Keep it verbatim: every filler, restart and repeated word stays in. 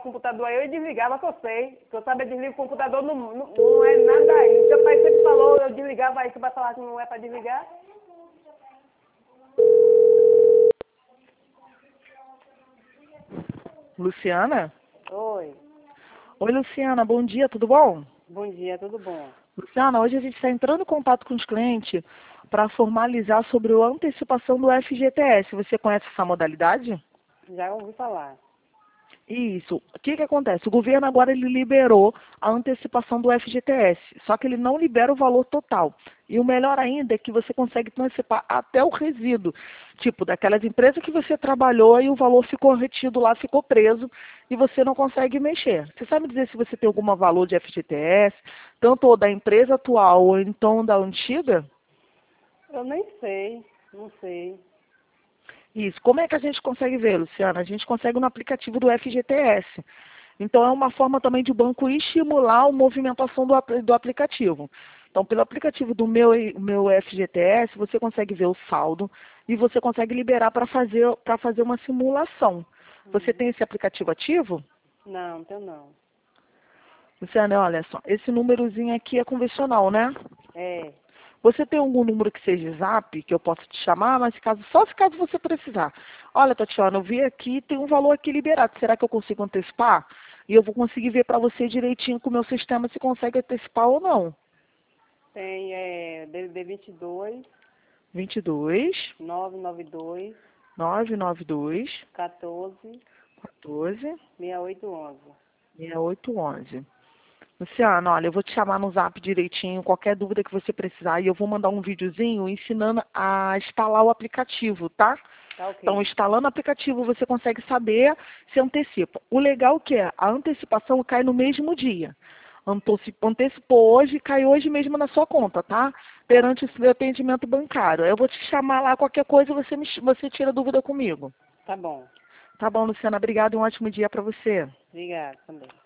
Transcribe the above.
o computador aí, eu desligava, que eu sei. Que eu sabia desligar o computador, não, não, não é nada aí. Seu pai sempre falou, eu desligava aí, você vai falar que não é para desligar? Luciana? Oi, Oi, Luciana, bom dia, tudo bom? bom dia, tudo bom? Luciana, hoje a gente está entrando em contato com os clientes para formalizar sobre a antecipação do F G T S. Você conhece essa modalidade? Já ouvi falar. Isso. O que que acontece? O governo agora ele liberou a antecipação do F G T S, só que ele não libera o valor total. E o melhor ainda é que você consegue antecipar até o resíduo, tipo daquelas empresas que você trabalhou e o valor ficou retido lá, ficou preso e você não consegue mexer. Você sabe dizer se você tem algum valor de F G T S, tanto da empresa atual ou então da antiga? Eu nem sei, não sei. Isso. Como é que a gente consegue ver, Luciana? A gente consegue no aplicativo do F G T S. Então, é uma forma também de o banco estimular a movimentação do, ap- do aplicativo. Então, pelo aplicativo do meu, o meu F G T S, você consegue ver o saldo e você consegue liberar para fazer, para fazer uma simulação. Você Hum. tem esse aplicativo ativo? Não, então não. Luciana, olha só, esse númerozinho aqui é convencional, né? É, Você tem algum número que seja zap, que eu possa te chamar, mas caso, só se caso você precisar. Olha, Tatiana, eu vi aqui, tem um valor aqui liberado. Será que eu consigo antecipar? E eu vou conseguir ver para você direitinho com o meu sistema se consegue antecipar ou não. tem é, D D D vinte e dois, vinte e dois, nove nove dois, nove nove dois, quatorze, quatorze, sessenta e oito onze. sessenta e oito onze. Luciana, olha, eu vou te chamar no zap direitinho, qualquer dúvida que você precisar, e eu vou mandar um videozinho ensinando a instalar o aplicativo, tá? Tá Então, ok. instalando o aplicativo, você consegue saber se antecipa. O legal que é, a antecipação cai no mesmo dia. Anteci- Antecipou hoje, cai hoje mesmo na sua conta, tá? Tá, Perante esse atendimento bancário. Eu vou te chamar lá, qualquer coisa, você, me, você tira dúvida comigo. tá bom. Tá bom, Luciana, obrigada e um ótimo dia para você. Obrigada também.